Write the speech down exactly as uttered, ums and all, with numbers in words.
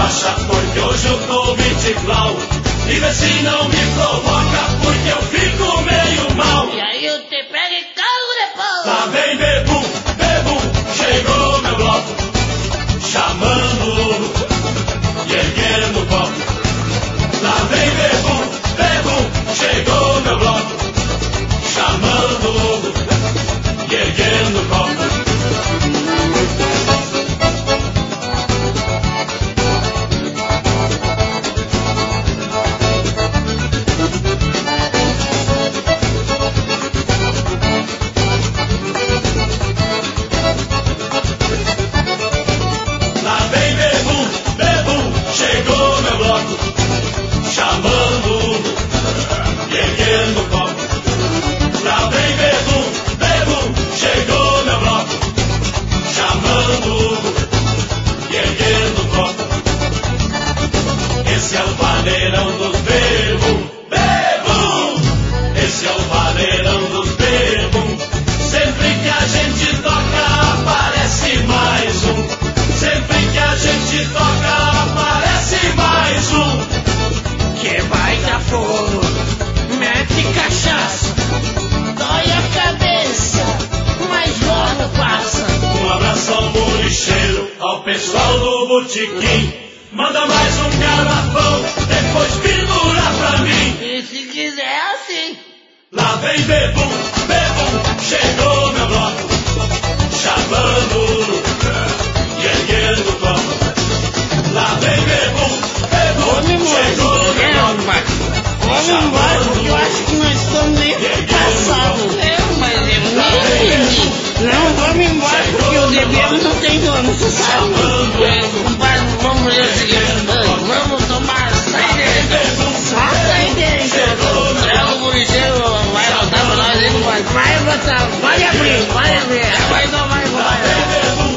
relaxa, porque hoje eu tô viticlau. E vê se não me provoca, porque eu fico meio mal. E aí eu te pego e cago depois. Lá vem bebum, bebum, chegou meu bloco, chamando o Lulu e erguendo o copo. Lá vem bebum, bebum, chegou meu bloco, chamando o Lulu e erguendo o copo. Pessoal do botequim, manda mais um garrafão, depois pendura pra mim. E se quiser assim. Lá vem bebum, bebum, chegou meu bloco, chamando o Lulu e erguendo o copo. Lá vem bebum, bebum, chegou meu bloco. Vamos embora, porque eu acho que nós estamos meio passados. É, mas eu nem entendi. Não, vamos embora, porque o dever não tem dono, você sabe? Compadre, vamos fazer o seguinte, vamos tomar saideira. Só saideira, então. É o bonitinho, vai botar pra nós aí, compadre. Vai botar, pode abrir, pode abrir. Vai tomar, vai.